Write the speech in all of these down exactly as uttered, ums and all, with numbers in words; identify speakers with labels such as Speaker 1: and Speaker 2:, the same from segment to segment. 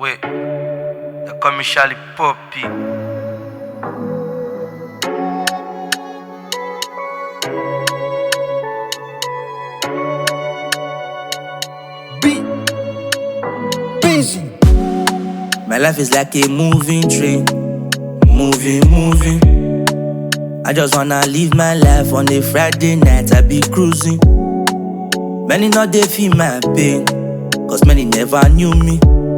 Speaker 1: Wait, they call me Charlie Poppy.
Speaker 2: Be busy. My life is like a moving train, moving, moving. I just wanna live my life on a Friday night. I be cruising. Many not they feel my pain, cause many never knew me.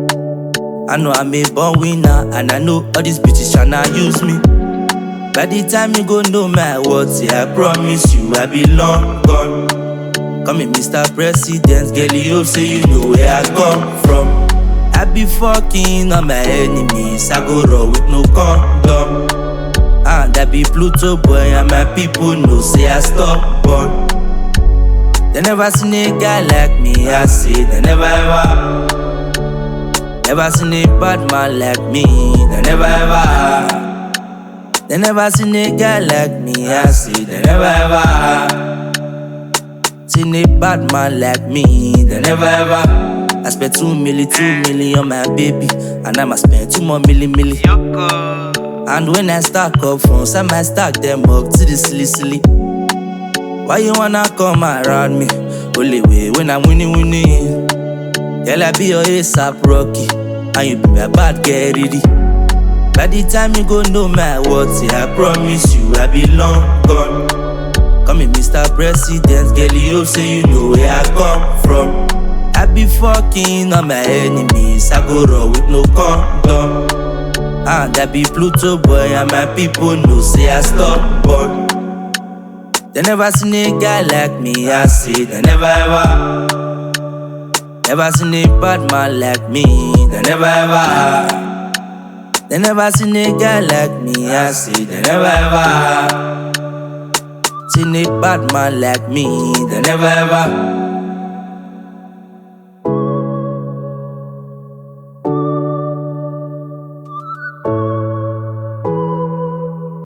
Speaker 2: I know I'm a born winner, and I know all these bitches tryna use me. By the time you go know my words, yeah, I promise you I be long gone. Call me Mister President, girl, you hope say you know where I come from. I be fucking on my enemies, I go raw with no condom. And I be Pluto boy, and my people know say I stubborn. They never seen a guy like me, I say they never ever. Never seen a bad man like me, they never ever. They never seen a guy like me, I say they never ever. Seen a bad man like me, they never ever. I spent two million, two million on my baby, and I'ma spend two more million, million. And when I stack up funds, I might stack them up to the silly, silly. Why you wanna come around me? Only way when I'm winning, winning. Girl, I be your ASAP Rocky, and you be my bad girl, ready. By the time you go know my words, yeah, I promise you I be long gone. Call me Mister President, girl, you hope say you know where I come from. I be fucking on my enemies, I go raw with no condom. And I be Pluto boy, and my people know say I stubborn. They never seen a guy like me, I say they never ever. Never seen a bad man like me, they never ever. They never seen a guy like me, I say they never ever. Seen a bad man like me, they never ever.